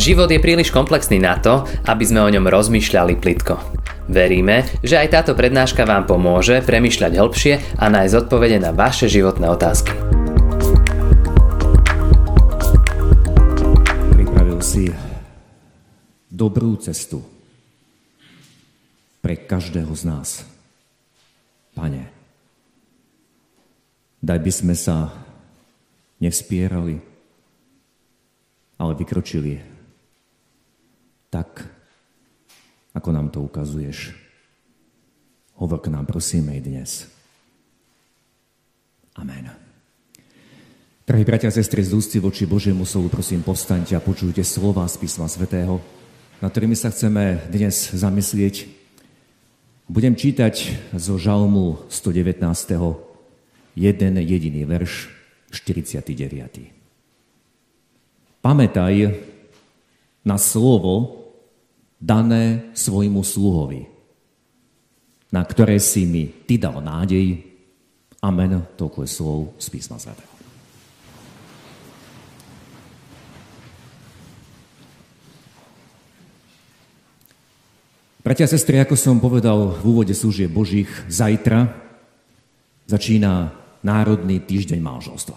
Život je príliš komplexný na to, aby sme o ňom rozmýšľali plitko. Veríme, že aj táto prednáška vám pomôže premýšľať hĺbšie a nájsť odpovede na vaše životné otázky. Pripravil si dobrú cestu pre každého z nás. Pane, daj by sme sa nevspierali, ale vykročili tak, ako nám to ukazuješ. Hovor k nám, prosíme, i dnes. Amen. Drahí bratia a sestry, z úcty voči Božiemu slovu, prosím, povstaňte a počujte slova z písma svätého, nad ktorými sa chceme dnes zamyslieť. Budem čítať zo žalmu 119. jeden jediný verš, 49. Pamätaj na slovo dané svojmu sluhovi, na ktoré si mi ty dal nádej. Amen. Toľko je slov z písma svätého. Bratia a sestry, ako som povedal v úvode služieb Božích, zajtra začína Národný týždeň manželstva.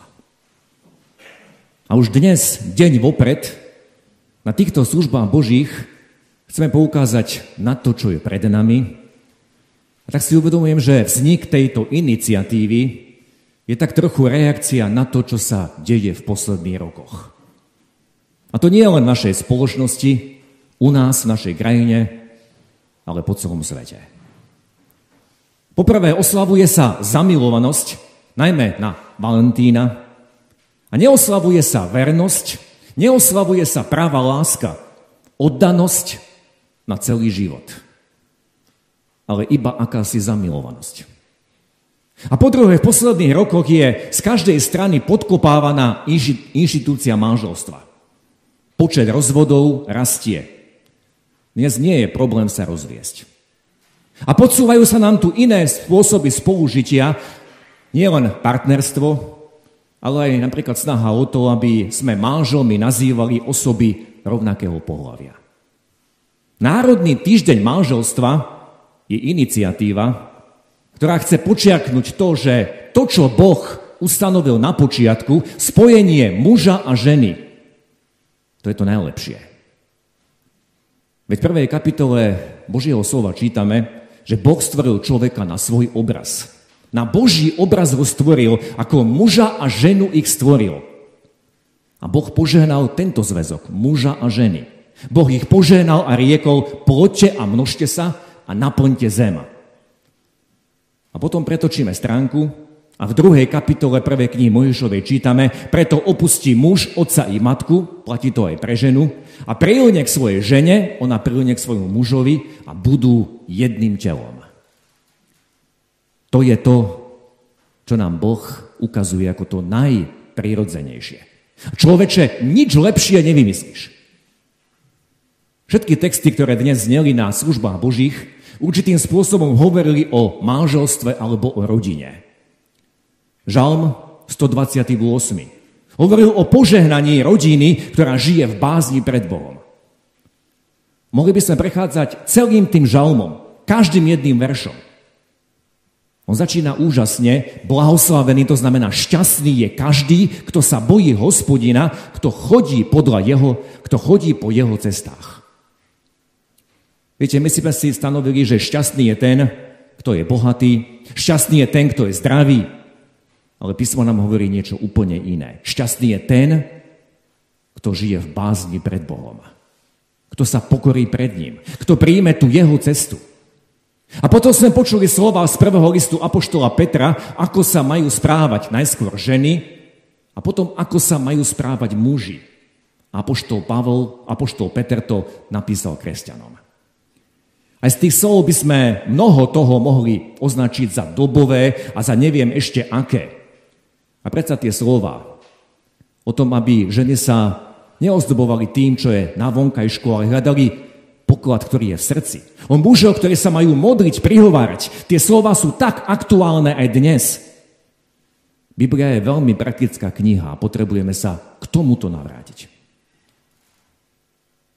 A už dnes, deň vopred, na týchto službách Božích chceme poukázať na to, čo je pred nami. A tak si uvedomujem, že vznik tejto iniciatívy je tak trochu reakcia na to, čo sa deje v posledných rokoch. A to nie je len v našej spoločnosti, u nás, v našej krajine, ale po celom svete. Poprvé oslavuje sa zamilovanosť, najmä na Valentína, a neoslavuje sa vernosť, neoslavuje sa pravá láska, oddanosť na celý život, ale iba akási zamilovanosť. A po druhé, v posledných rokoch je z každej strany podkopávaná inštitúcia manželstva. Počet rozvodov rastie. Dnes nie je problém sa rozviesť. A podsúvajú sa nám tu iné spôsoby spolužitia, nielen partnerstvo, ale aj napríklad snaha o to, aby sme manželmi nazývali osoby rovnakého pohlavia. Národný týždeň manželstva je iniciatíva, ktorá chce počiarknúť to, že to, čo Boh ustanovil na počiatku, spojenie muža a ženy, to je to najlepšie. Veď v prvej kapitole Božieho slova čítame, že Boh stvoril človeka na svoj obraz. Na Boží obraz ho stvoril, ako muža a ženu ich stvoril. A Boh požehnal tento zväzok, muža a ženy. Boh ich požehnal a riekol, ploďte a množte sa a naplňte zem. A potom pretočíme stránku a v 2. kapitole 1. knihy Mojžišovej čítame, preto opustí muž otca i matku, platí to aj pre ženu, a priľne k svojej žene, ona priľne k svojmu mužovi a budú jedným telom. To je to, čo nám Boh ukazuje ako to najprirodzenejšie. Človeče, nič lepšie nevymyslíš. Všetky texty, ktoré dnes zneli na službách Božích, určitým spôsobom hovorili o manželstve alebo o rodine. Žalm 128. Hovoril o požehnaní rodiny, ktorá žije v bázni pred Bohom. Mohli by sme prechádzať celým tým žalmom, každým jedným veršom. On začína úžasne, blahoslavený, to znamená šťastný je každý, kto sa bojí Hospodina, kto chodí podľa jeho, kto chodí po jeho cestách. Viete, my si stanovili, že šťastný je ten, kto je bohatý, šťastný je ten, kto je zdravý, ale písmo nám hovorí niečo úplne iné. Šťastný je ten, kto žije v bázni pred Bohom, kto sa pokorí pred ním, kto príjme tú jeho cestu. A potom sme počuli slova z 1. listu apoštola Petra, ako sa majú správať najskôr ženy a potom ako sa majú správať muži. Apoštol Peter to napísal kresťanom. Aj z tých slov by sme mnoho toho mohli označiť za dobové a za neviem ešte aké. A predsa tie slova o tom, aby ženy sa neozdobovali tým, čo je na vonkajšku, ale hľadali poklad, ktorý je v srdci. O mužov, ktorí sa majú modliť, prihovárať. Tie slova sú tak aktuálne aj dnes. Biblia je veľmi praktická kniha a potrebujeme sa k tomuto navrátiť.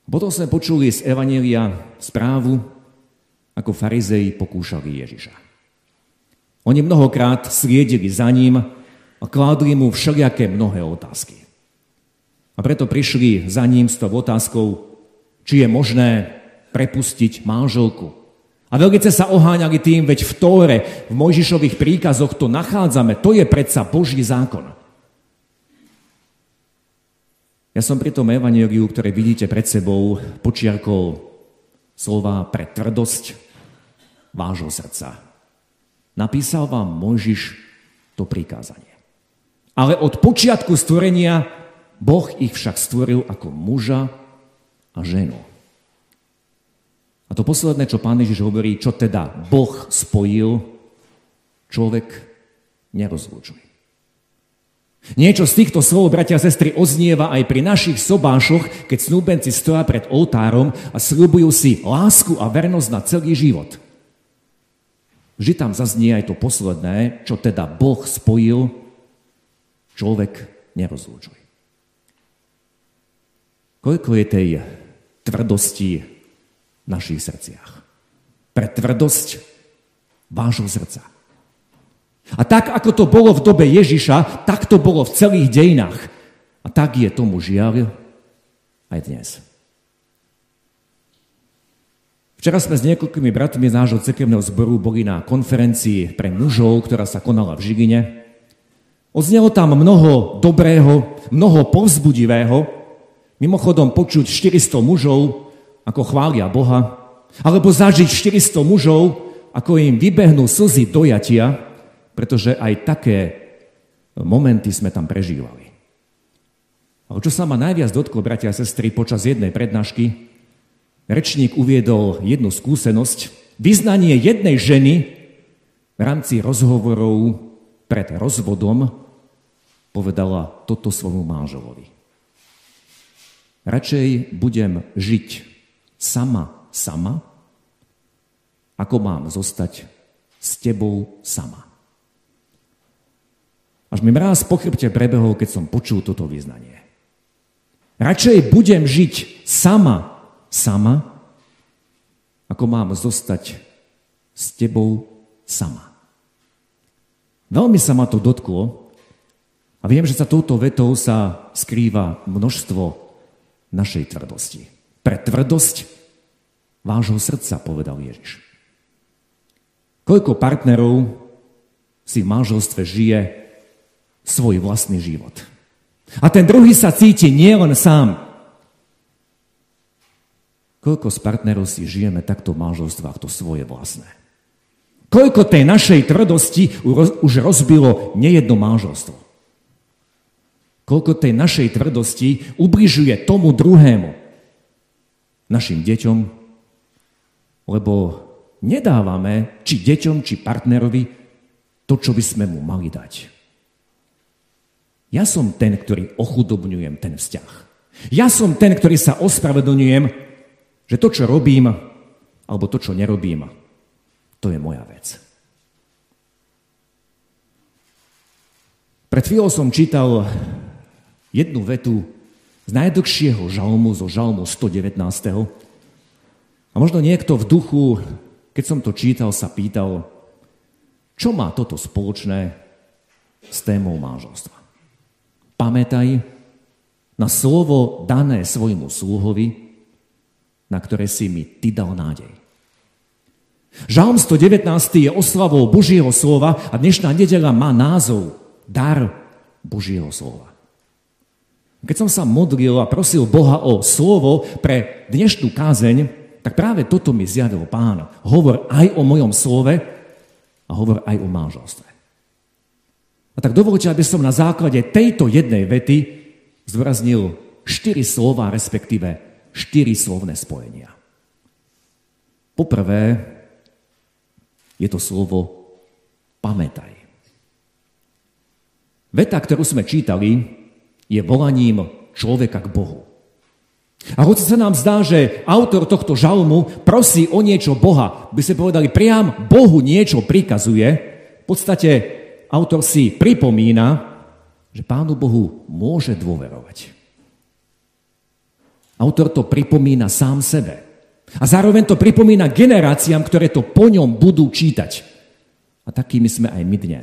Potom sme počuli z Evanjelia správu, ako farizei pokúšali Ježiša. Oni mnohokrát sliedili za ním a kládli mu všelijaké mnohé otázky. A preto prišli za ním s tou otázkou, či je možné prepustiť manželku. A veľmi sa oháňali tým, veď v Tóre, v Mojžišových príkazoch to nachádzame, to je predsa Boží zákon. Ja som pri tom evanjeliu, ktoré vidíte pred sebou, počiarkol slova pre tvrdosť vášho srdca. Napísal vám Mojžiš to prikázanie. Ale od počiatku stvorenia Boh ich však stvoril ako muža a ženu. A to posledné, čo Pán Ježiš hovorí, čo teda Boh spojil, človek nerozlúčuje. Niečo z týchto slov, bratia a sestry, odznieva aj pri našich sobášoch, keď snúbenci stoja pred oltárom a sľubujú si lásku a vernosť na celý život. Vždy tam zaznie aj to posledné, čo teda Boh spojil, človek nerozlúčuje. Koľko je tej tvrdosti v našich srdciach? Pre tvrdosť vášho srdca. A tak, ako to bolo v dobe Ježiša, tak to bolo v celých dejinách. A tak je tomu žiaľ aj dnes. Včera sme s niekoľkými bratmi z nášho cirkevného zboru boli na konferencii pre mužov, ktorá sa konala v Žiline. Odznelo tam mnoho dobrého, mnoho povzbudivého. Mimochodom počuť 400 mužov, ako chvália Boha, alebo zažiť 400 mužov, ako im vybehnú slzy dojatia, pretože aj také momenty sme tam prežívali. Ale čo sa ma najviac dotklo, bratia a sestry, počas jednej prednášky, rečník uviedol jednu skúsenosť, vyznanie jednej ženy v rámci rozhovorov pred rozvodom povedala toto svojmu manželovi. Radšej budem žiť sama, ako mám zostať s tebou sama. Až mi mráz po chrbte prebehol, keď som počul toto vyznanie. Radšej budem žiť sama, ako mám zostať s tebou sama. Veľmi sa ma to dotklo a viem, že za touto vetou sa skrýva množstvo našej tvrdosti. Pre tvrdosť vášho srdca, povedal Ježiš. Koľko partnerov si v manželstve žije svoj vlastný život. A ten druhý sa cíti nielen sám. Koľko z partnerov si žijeme takto v manželstvách, to svoje vlastné. Koľko tej našej tvrdosti už rozbilo nejedno manželstvo. Koľko tej našej tvrdosti ubližuje tomu druhému, našim deťom, lebo nedávame či deťom, či partnerovi to, čo by sme mu mali dať. Ja som ten, ktorý ochudobňujem ten vzťah. Ja som ten, ktorý sa ospravedlňujem, že to, čo robím, alebo to, čo nerobím, to je moja vec. Pred chvíľou som čítal jednu vetu z najdlhšieho žalmu, zo žalmu 119. A možno niekto v duchu, keď som to čítal, sa pýtal, čo má toto spoločné s témou manželstva. Pamätaj na slovo dané svojmu sluhovi, na ktoré si mi ty dal nádej. Žalm 119 je oslavou Božieho slova a dnešná nedeľa má názov Dar Božieho slova. Keď som sa modlil a prosil Boha o slovo pre dnešnú kázeň, tak práve toto mi zjavil Pán. Hovor aj o mojom slove a hovor aj o manželstve. A tak dovoľte, aby som na základe tejto jednej vety zdôraznil 4 slova, respektíve 4 slovné spojenia. Poprvé je to slovo pamätaj. Veta, ktorú sme čítali, je volaním človeka k Bohu. A hoci sa nám zdá, že autor tohto žalmu prosí o niečo Boha, by sme povedali, priam Bohu niečo prikazuje, v podstate autor si pripomína, že Pánu Bohu môže dôverovať. Autor to pripomína sám sebe. A zároveň to pripomína generáciám, ktoré to po ňom budú čítať. A takými sme aj my dnes.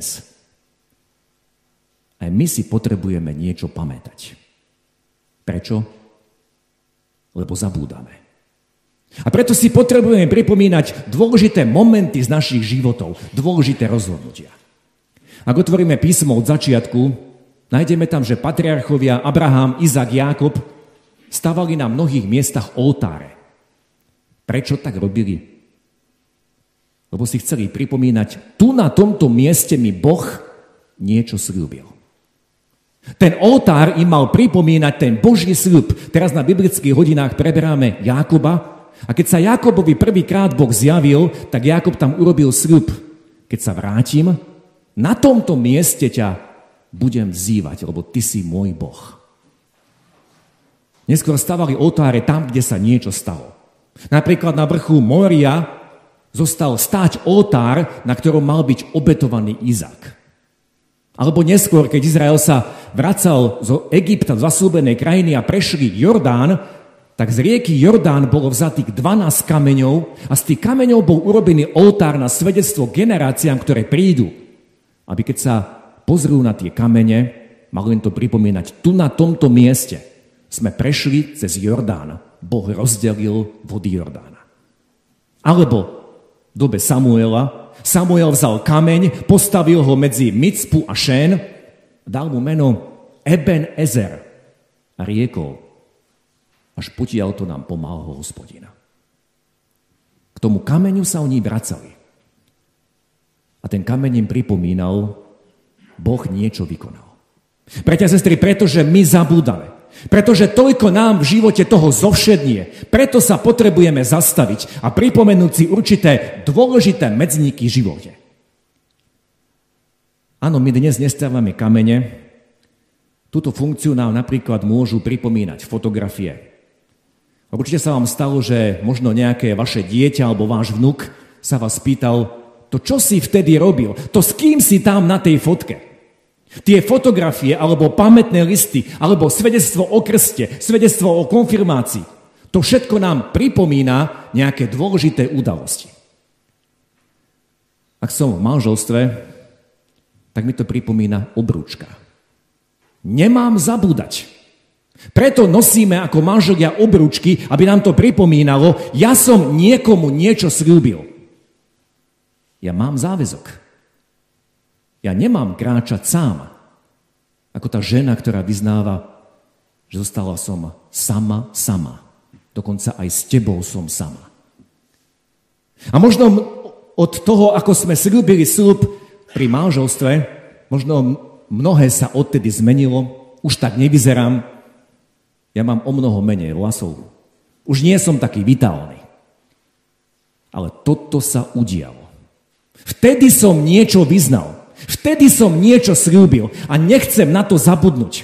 Aj my si potrebujeme niečo pamätať. Prečo? Lebo zabúdame. A preto si potrebujeme pripomínať dôležité momenty z našich životov, dôležité rozhodnutia. Ak otvoríme písmo od začiatku, nájdeme tam, že patriarchovia Abraham, Izák, Jákob stavali na mnohých miestach oltáre. Prečo tak robili? Lebo si chceli pripomínať, tu na tomto mieste mi Boh niečo sľúbil. Ten oltár im mal pripomínať ten Boží sľub. Teraz na biblických hodinách preberáme Jákoba a keď sa Jákobovi prvýkrát Boh zjavil, tak Jákob tam urobil sľub. Keď sa vrátim, na tomto mieste ťa budem vzývať, lebo ty si môj Boh. Neskôr stavali oltáre tam, kde sa niečo stalo. Napríklad na vrchu Moria zostal stáť oltár, na ktorom mal byť obetovaný Izák. Alebo neskôr, keď Izrael sa vracal zo Egypta, z zasľúbenej krajiny a prešli Jordán, tak z rieky Jordán bolo vzatých 12 kameňov a z tých kameňov bol urobený oltár na svedectvo generáciám, ktoré prídu. Aby keď sa pozrú na tie kamene, mali im to pripomínať, tu na tomto mieste sme prešli cez Jordán. Boh rozdelil vody Jordána. Alebo v dobe Samuela, Samuel vzal kameň, postavil ho medzi Micpu a Šén, dal mu meno Eben Ezer a riekol, až potiaľ to nám pomáhal Hospodina. K tomu kameňu sa oni vracali. A ten kameň im pripomínal, Boh niečo vykonal. Bratia a sestry, pretože my zabúdame. Pretože toľko nám v živote toho zovšednie. Preto sa potrebujeme zastaviť a pripomenúť si určité dôležité medzníky v živote. Áno, my dnes nestávame kamene. Túto funkciu nám napríklad môžu pripomínať fotografie. A určite sa vám stalo, že možno nejaké vaše dieťa alebo váš vnuk sa vás pýtal, to čo si vtedy robil? To s kým si tam na tej fotke? Tie fotografie, alebo pamätné listy, alebo svedectvo o krste, svedectvo o konfirmácii, to všetko nám pripomína nejaké dôležité udalosti. Ak som v manželstve, tak mi to pripomína obrúčka. Nemám zabúdať. Preto nosíme ako manželia obrúčky, aby nám to pripomínalo, ja som niekomu niečo sľúbil. Ja mám záväzok. Ja nemám kráčať sám, ako tá žena, ktorá vyznáva, že zostala som sama. Dokonca aj s tebou som sama. A možno od toho, ako sme sľúbili sľub pri manželstve, možno mnohé sa odtedy zmenilo, už tak nevyzerám, ja mám o mnoho menej vlasov. Už nie som taký vitálny. Ale toto sa udialo. Vtedy som niečo vyznal. Vtedy som niečo sľúbil a nechcem na to zabudnúť.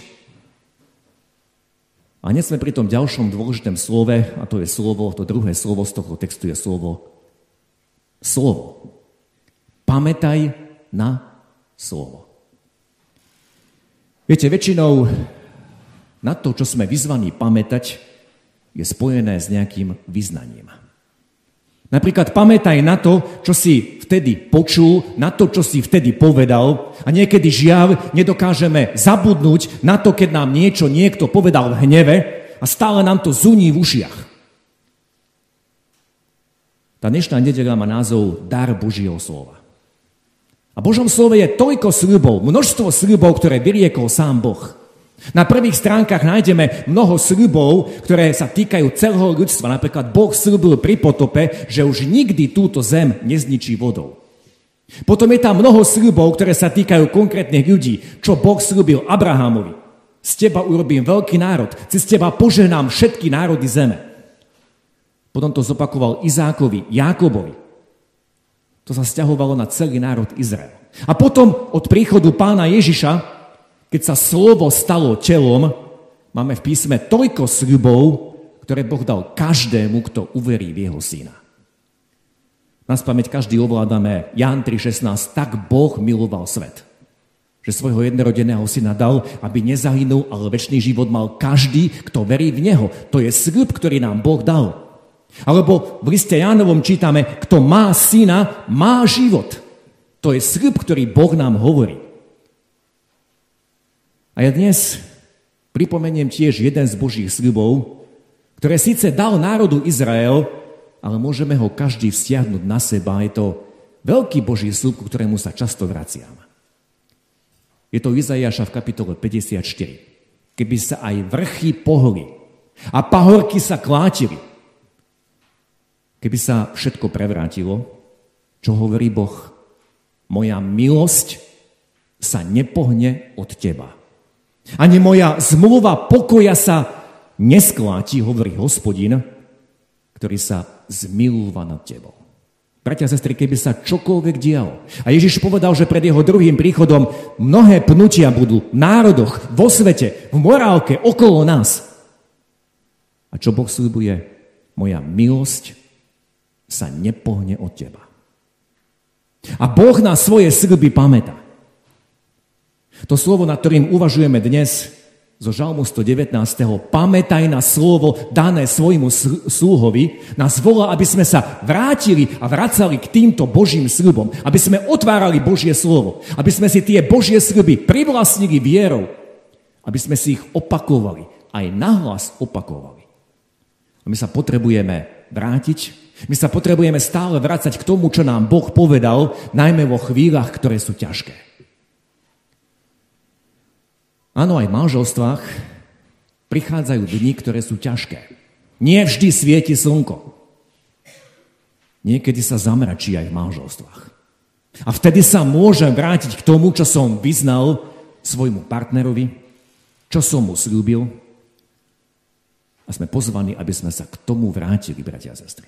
A hneď sme pri tom ďalšom dôležitom slove, a to je slovo, to druhé slovo z toho textu je slovo. Slovo. Pamätaj na slovo. Viete, väčšinou na to, čo sme vyzvaní pamätať, je spojené s nejakým vyznaním. Napríklad pamätaj na to, čo si vtedy počul, na to, čo si vtedy povedal a niekedy žiaľ nedokážeme zabudnúť na to, keď nám niečo niekto povedal v hneve a stále nám to zuní v ušiach. Tá dnešná nedeľa má názov Dar Božieho slova. A v Božom slove je toľko sľubov, množstvo sľubov, ktoré vyriekol sám Boh. Na prvých stránkach nájdeme mnoho sľubov, ktoré sa týkajú celého ľudstva. Napríklad Boh sľúbil pri potope, že už nikdy túto zem nezničí vodou. Potom je tam mnoho sľubov, ktoré sa týkajú konkrétnych ľudí. Čo Boh sľúbil Abrahamovi. Z teba urobím veľký národ, cez teba požehnám všetky národy zeme. Potom to zopakoval Izákovi, Jákobovi. To sa sťahovalo na celý národ Izrael. A potom od príchodu pána Ježiša, keď sa slovo stalo telom, máme v písme toľko sľubov, ktoré Boh dal každému, kto uverí v jeho syna. Na spamäť každý ovládame Ján 3.16, tak Boh miloval svet. že svojho jednorodeného syna dal, aby nezahynul, ale večný život mal každý, kto verí v neho. To je sľub, ktorý nám Boh dal. Alebo v liste Jánovom čítame, kto má syna, má život. To je sľub, ktorý Boh nám hovorí. A ja dnes pripomeniem tiež jeden z Božích sľubov, ktoré síce dal národu Izrael, ale môžeme ho každý vzťahnuť na seba. Je to veľký Boží sľub, ku ktorému sa často vraciam. Je to Izaiáša v kapitole 54. Keby sa aj vrchy pohli a pahorky sa klátili, keby sa všetko prevrátilo, čo hovorí Boh? Moja milosť sa nepohne od teba. Ani moja zmluva pokoja sa neskláti, hovorí Hospodin, ktorý sa zmilúva nad tebou. Bratia a sestry, keby sa čokoľvek dialo. A Ježiš povedal, že pred jeho druhým príchodom mnohé pnutia budú v národoch, vo svete, v morálke, okolo nás. A čo Boh sľubuje? Moja milosť sa nepohne od teba. A Boh na svoje sľuby pamätá. To slovo, nad ktorým uvažujeme dnes, zo Žalmu 119. Pamätaj na slovo dané svojmu sluhovi, nás volá, aby sme sa vrátili a vracali k týmto Božím sľubom, aby sme otvárali Božie slovo, aby sme si tie Božie sľuby privlastnili vierou, aby sme si ich opakovali, aj nahlas opakovali. A my sa potrebujeme vrátiť, my sa potrebujeme stále vrácať k tomu, čo nám Boh povedal, najmä vo chvíľach, ktoré sú ťažké. Áno, aj v manželstvách prichádzajú dni, ktoré sú ťažké. Nie vždy svieti slnko. Niekedy sa zamračí aj v manželstvách. A vtedy sa môžem vrátiť k tomu, čo som vyznal svojmu partnerovi, čo som mu slúbil. A sme pozvaní, aby sme sa k tomu vrátili, bratia a sestry.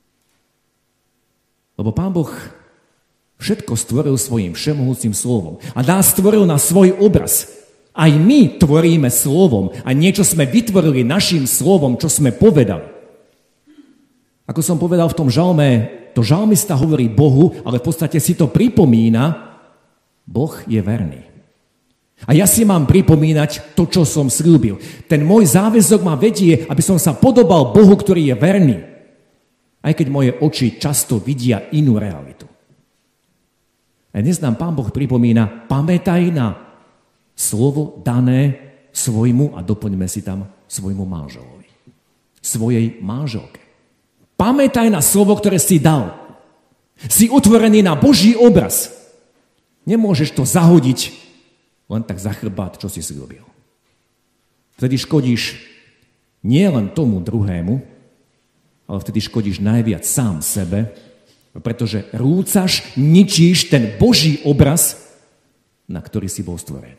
Lebo Pán Boh všetko stvoril svojim všemohúcim slovom. A nás stvoril na svoj obraz. Aj my tvoríme slovom a niečo sme vytvorili našim slovom, čo sme povedali. Ako som povedal v tom žalme, to žalmista hovorí Bohu, ale v podstate si to pripomína, Boh je verný. A ja si mám pripomínať to, čo som slúbil. Ten môj záväzok ma vedie, aby som sa podobal Bohu, ktorý je verný. Aj keď moje oči často vidia inú realitu. A dnes nám Pán Boh pripomína, pamätaj na slovo dané svojmu, a doplňme si tam, svojmu manželovi. Svojej manželke. Pamätaj na slovo, ktoré si dal. Si utvorený na Boží obraz. Nemôžeš to zahodiť len tak za chrbát, čo si slúbil. Vtedy škodíš nie len tomu druhému, ale vtedy škodíš najviac sám sebe, pretože rúcaš, ničíš ten Boží obraz, na ktorý si bol stvorený.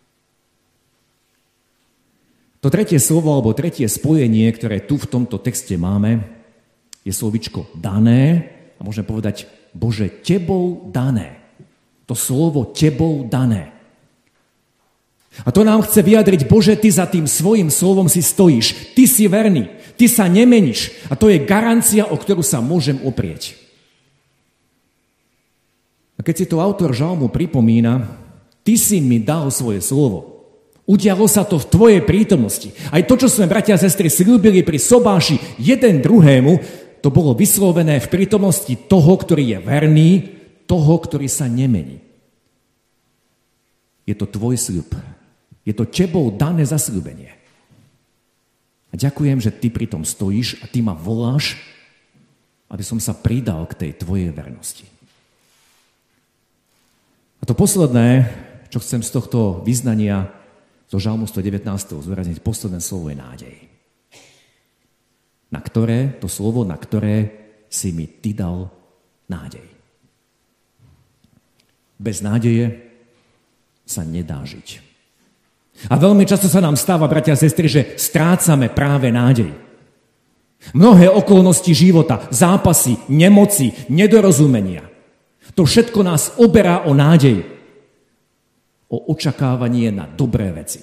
To tretie slovo, alebo tretie spojenie, ktoré tu v tomto texte máme, je slovičko dané, a môžeme povedať, Bože, tebou dané. To slovo tebou dané. A to nám chce vyjadriť, Bože, ty za tým svojím slovom si stojíš. Ty si verný, ty sa nemeníš. A to je garancia, o ktorú sa môžem oprieť. A keď si to autor žalmu pripomína, ty si mi dal svoje slovo. Udialo sa to v tvojej prítomnosti. Aj to, čo sme, bratia a sestry, sľúbili pri sobáši jeden druhému, to bolo vyslovené v prítomnosti toho, ktorý je verný, toho, ktorý sa nemení. Je to tvoj sľub. Je to tebou dané zasľúbenie. A ďakujem, že ty pri tom stojíš a ty ma voláš, aby som sa pridal k tej tvojej vernosti. A to posledné, čo chcem z tohto vyznania zo Žalmu 119. zdôrazniť, posledné slovo je nádej. Na ktoré, to slovo, na ktoré si mi ty dal nádej. Bez nádeje sa nedá žiť. A veľmi často sa nám stáva, bratia a sestry, že strácame práve nádej. Mnohé okolnosti života, zápasy, nemoci, nedorozumenia, to všetko nás oberá o nádej. O očakávanie na dobré veci.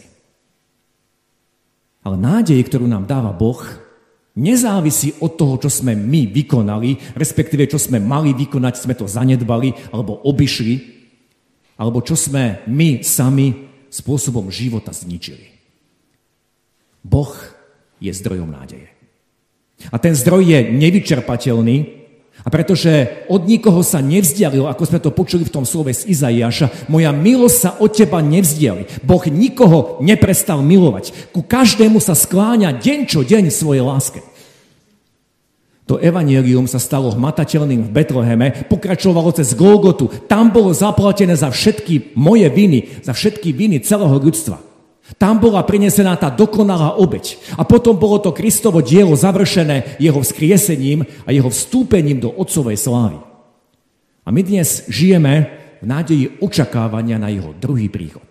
Ale nádej, ktorú nám dáva Boh, nezávisí od toho, čo sme my vykonali, respektíve čo sme mali vykonať, sme to zanedbali alebo obišli, alebo čo sme my sami spôsobom života zničili. Boh je zdrojom nádeje. A ten zdroj je nevyčerpateľný, a pretože od nikoho sa nevzdialil, ako sme to počuli v tom slove z Izaiáša, moja milosť sa od teba nevzdiali. Boh nikoho neprestal milovať. Ku každému sa skláňa deň čo deň svojej láske. To evanjelium sa stalo hmatateľným v Betleheme, pokračovalo cez Golgotu. Tam bolo zaplatené za všetky moje viny, za všetky viny celého ľudstva. Tam bola prinesená tá dokonalá obeť. A potom bolo to Kristovo dielo završené jeho vzkriesením a jeho vstúpením do Otcovej slávy. A my dnes žijeme v nádeji očakávania na jeho druhý príchod.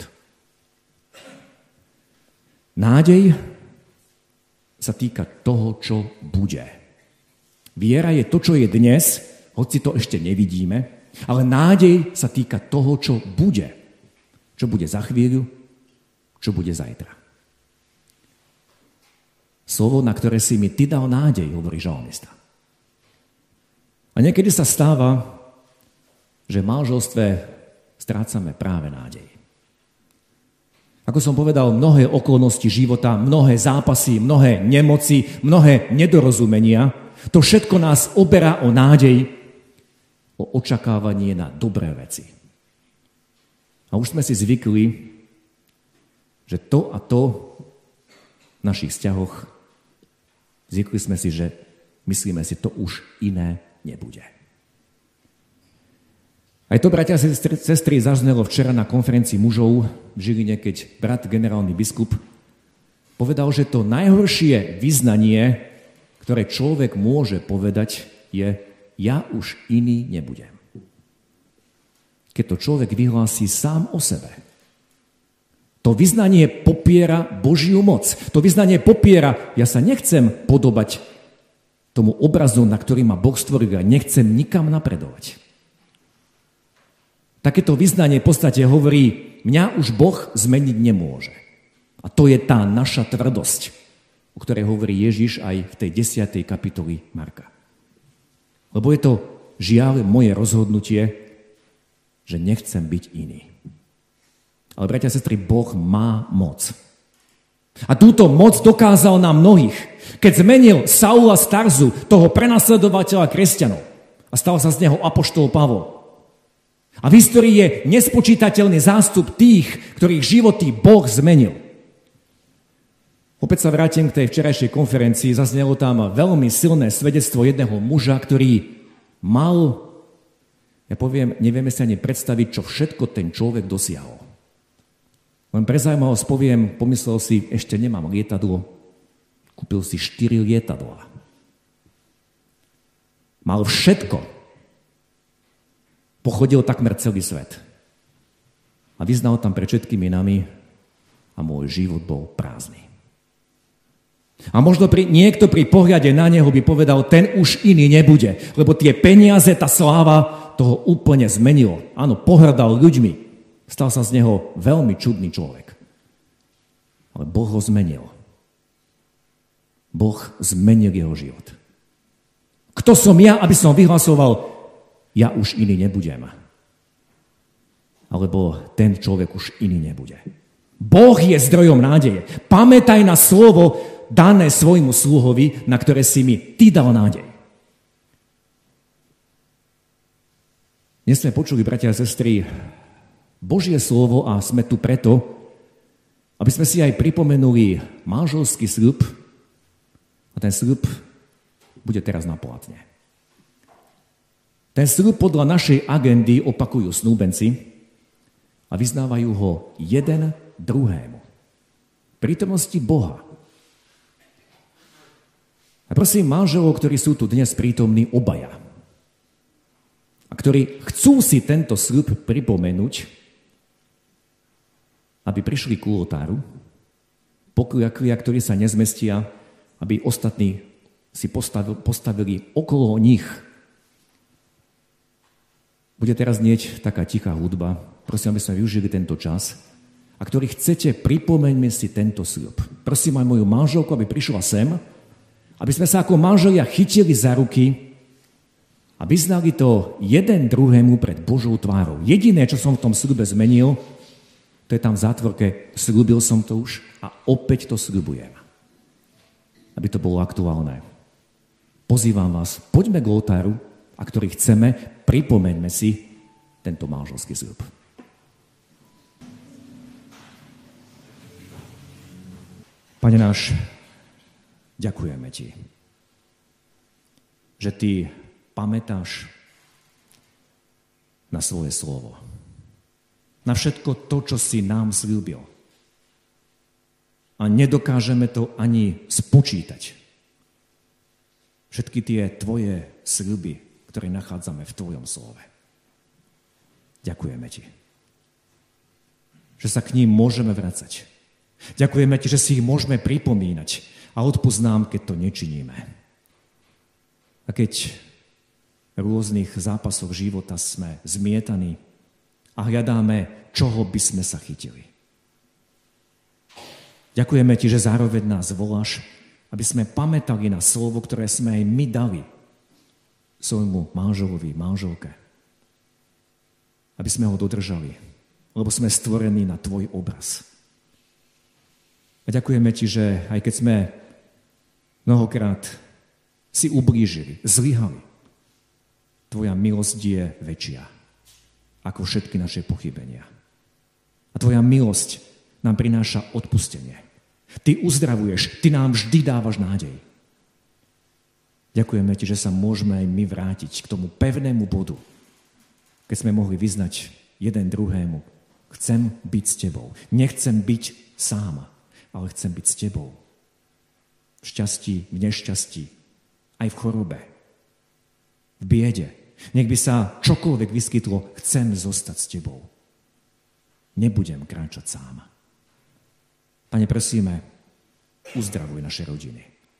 Nádej sa týka toho, čo bude. Viera je to, čo je dnes, hoci to ešte nevidíme, ale nádej sa týka toho, čo bude. Čo bude za chvíľu, čo bude zajtra. Slovo, na ktoré si mi ty dal nádej, hovorí žalmista. A niekedy sa stáva, že v manželstve strácame práve nádej. Ako som povedal, mnohé okolnosti života, mnohé zápasy, mnohé nemoci, mnohé nedorozumenia, to všetko nás oberá o nádej, o očakávanie na dobré veci. A už sme si zvykli, že to a to v našich vzťahoch, zvykli sme si, že myslíme si, to už iné nebude. Aj to, bratia a sestry, zaznelo včera na konferencii mužov v Žiline, keď brat generálny biskup povedal, že to najhoršie vyznanie, ktoré človek môže povedať, je ja už iný nebudem. Keď to človek vyhlási sám o sebe. To vyznanie popiera Božiu moc. To vyznanie popiera, ja sa nechcem podobať tomu obrazu, na ktorý ma Boh stvoril, a nechcem nikam napredovať. Takéto vyznanie v podstate hovorí, mňa už Boh zmeniť nemôže. A to je tá naša tvrdosť, o ktorej hovorí Ježiš aj v tej 10. kapitoli Marka. Lebo je to žiaľ moje rozhodnutie, že nechcem byť iný. Ale, bratia a sestry, Boh má moc. A túto moc dokázal na mnohých. Keď zmenil Saula z Tarzu, toho prenasledovateľa kresťanov, a stal sa z neho apoštol Pavol. A v histórii je nespočítateľný zástup tých, ktorých životy Boh zmenil. Opäť sa vrátim k tej včerajšej konferencii. Zaznelo tam veľmi silné svedectvo jedného muža, ktorý mal, ja poviem, nevieme si ani predstaviť, čo všetko ten človek dosiahol. Len pre zaujímavosť poviem, pomyslel si, ešte nemám lietadlo, kúpil si 4 lietadlá. Mal všetko. Pochodil takmer celý svet. A vyznal tam pred všetkými nami a môj život bol prázdny. A možno niekto pri pohľade na neho by povedal, ten už iný nebude, lebo tie peniaze, tá sláva toho úplne zmenilo. Áno, pohrdal ľuďmi. Stal sa z neho veľmi čudný človek. Ale Boh ho zmenil. Boh zmenil jeho život. Kto som ja, aby som vyhlasoval, ja už iný nebudem. Alebo ten človek už iný nebude. Boh je zdrojom nádeje. Pamätaj na slovo dané svojmu sluhovi, na ktoré si mi ty dal nádej. Dnes sme počuli, bratia a sestry, Božie slovo a sme tu preto, aby sme si aj pripomenuli manželský sľub a ten sľub bude teraz na platne. Ten sľub podľa našej agendy opakujú snúbenci a vyznávajú ho jeden druhému. V prítomnosti Boha. A prosím manželov, ktorí sú tu dnes prítomní, obaja, a ktorí chcú si tento sľub pripomenúť, aby prišli ku oltáru, pokliakli, ktorí sa nezmestia, aby ostatní si postavili okolo nich. Bude teraz znieť taká tichá hudba. Prosím, aby sme využili tento čas. A ktorí chcete, pripomeňme si tento sľub. Prosím aj moju manželku, aby prišla sem, aby sme sa ako manželia chytili za ruky A vyznali to jeden druhému pred Božou tvárou. Jediné, čo som v tom sľube zmenil, to je tam v zátvorke, sľúbil som to už a opäť to sľubujem. Aby to bolo aktuálne. Pozývam vás, poďme k oltáru, a ktorý chceme, pripomeňme si tento manželský sľub. Pane náš, ďakujeme ti, že ty pamätáš na svoje slovo. Na všetko to, čo si nám sľúbil. A nedokážeme to ani spočítať. Všetky tie tvoje sľuby, ktoré nachádzame v tvojom slove. Ďakujeme ti, že sa k ním môžeme vracať. Ďakujeme ti, že si ich môžeme pripomínať a odpusť nám, keď to nečiníme. A keď v rôznych zápasoch života sme zmietaní a hľadáme, čoho by sme sa chytili. Ďakujeme ti, že zároveň nás voláš, aby sme pamätali na slovo, ktoré sme aj my dali svojmu manželovi, manželke. Aby sme ho dodržali, lebo sme stvorení na tvoj obraz. A ďakujeme ti, že aj keď sme mnohokrát si ublížili, zlyhali, tvoja milosť je väčšia ako všetky naše pochybenia. A tvoja milosť nám prináša odpustenie. Ty uzdravuješ, ty nám vždy dávaš nádej. Ďakujeme ti, že sa môžeme aj my vrátiť k tomu pevnému bodu, keď sme mohli vyznať jeden druhému. Chcem byť s tebou. Nechcem byť sám, ale chcem byť s tebou. V šťastí, v nešťastí, aj v chorobe, v biede. Nech by sa čokoľvek vyskytlo, chcem zostať s tebou. Nebudem kráčať sám. Pane, prosíme, uzdravuj naše rodiny.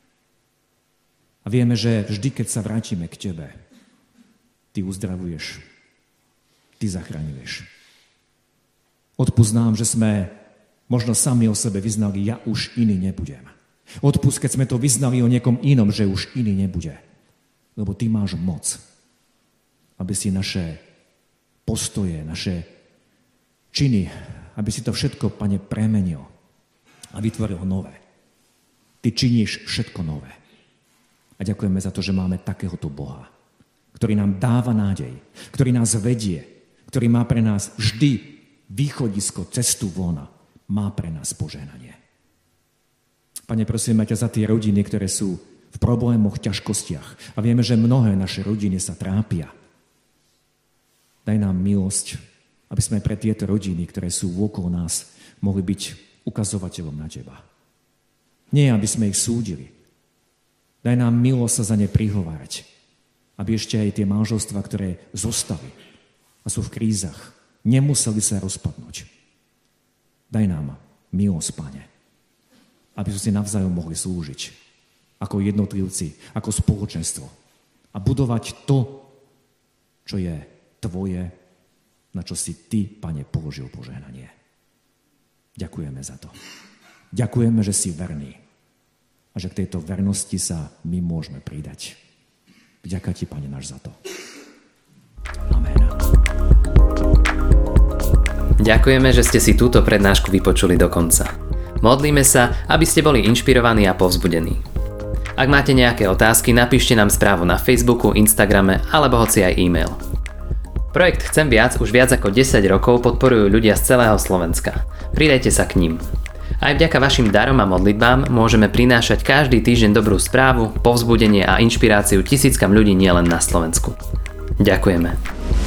A vieme, že vždy, keď sa vrátime k tebe, ty uzdravuješ, ty zachraňuješ. Odpusť nám, že sme možno sami o sebe vyznali, ja už iný nebudem. Odpusť, keď sme to vyznali o niekom inom, že už iný nebude. Lebo ty máš moc, aby si naše postoje, naše činy, aby si to všetko, Pane, premenil a vytvoril nové. Ty činíš všetko nové. A ďakujeme za to, že máme takéhoto Boha, ktorý nám dáva nádej, ktorý nás vedie, ktorý má pre nás vždy východisko, cestu von, má pre nás požehnanie. Pane, prosíme ťa za tie rodiny, ktoré sú v problémoch, ťažkostiach. A vieme, že mnohé naše rodiny sa trápia. Daj nám milosť, aby sme pre tieto rodiny, ktoré sú okolo nás, mohli byť ukazovateľom na teba. Nie, aby sme ich súdili. Daj nám milosť sa za ne prihovárať. Aby ešte aj tie manželstvá, ktoré zostali a sú v krízach, nemuseli sa rozpadnúť. Daj nám milosť, Pane, aby sme si navzájom mohli slúžiť ako jednotlivci, ako spoločenstvo a budovať to, čo je tvoje, na čo si ty, Pane, položil požehnanie. Ďakujeme za to. Ďakujeme, že si verný a že k tejto vernosti sa my môžeme pridať. Vďaka ti, Pane náš, za to. Amen. Ďakujeme, že ste si túto prednášku vypočuli do konca. Modlíme sa, aby ste boli inšpirovaní a povzbudení. Ak máte nejaké otázky, napíšte nám správu na Facebooku, Instagrame alebo hoci aj e-mail. Projekt Chcem viac už viac ako 10 rokov podporujú ľudia z celého Slovenska. Pridajte sa k ním. Aj vďaka vašim darom a modlitbám môžeme prinášať každý týždeň dobrú správu, povzbudenie a inšpiráciu tisíckam ľudí nielen na Slovensku. Ďakujeme.